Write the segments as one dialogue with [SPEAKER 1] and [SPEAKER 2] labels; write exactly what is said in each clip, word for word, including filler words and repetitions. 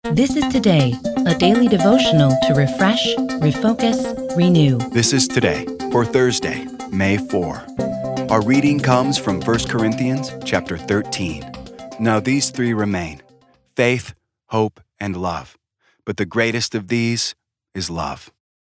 [SPEAKER 1] This is Today, a daily devotional to refresh, refocus, renew.
[SPEAKER 2] This is Today for Thursday, May fourth. Our reading comes from First Corinthians chapter thirteen. Now these three remain: faith, hope, and love. But the greatest of these is love.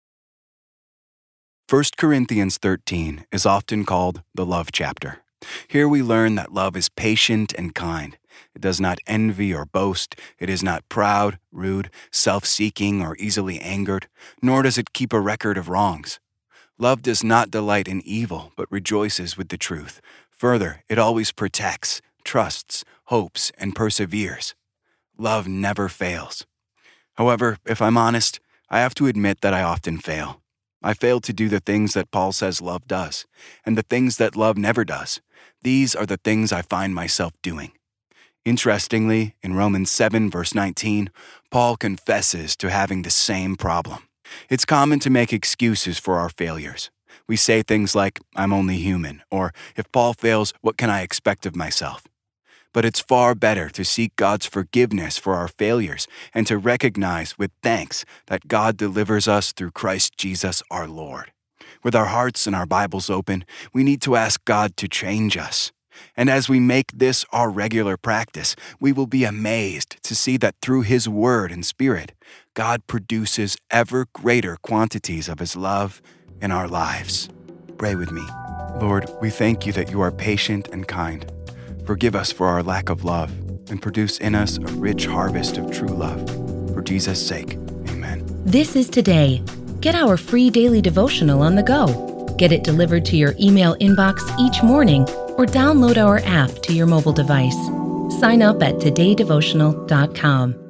[SPEAKER 2] First Corinthians thirteen is often called the love chapter. Here we learn that love is patient and kind. It does not envy or boast. It is not proud, rude, self-seeking, or easily angered, nor does it keep a record of wrongs. Love does not delight in evil, but rejoices with the truth. Further, it always protects, trusts, hopes, and perseveres. Love never fails. However, if I'm honest, I have to admit that I often fail. I fail to do the things that Paul says love does, and the things that love never does. These are the things I find myself doing. Interestingly, in Romans seven, verse nineteen, Paul confesses to having the same problem. It's common to make excuses for our failures. We say things like, "I'm only human," or, "If Paul fails, what can I expect of myself?" But it's far better to seek God's forgiveness for our failures and to recognize with thanks that God delivers us through Christ Jesus our Lord. With our hearts and our Bibles open, we need to ask God to change us. And as we make this our regular practice, we will be amazed to see that through His Word and Spirit, God produces ever greater quantities of His love in our lives. Pray with me. Lord, we thank You that You are patient and kind. Forgive us for our lack of love and produce in us a rich harvest of true love. For Jesus' sake, amen.
[SPEAKER 1] This is Today. Get our free daily devotional on the go. Get it delivered to your email inbox each morning or download our app to your mobile device. Sign up at today devotional dot com.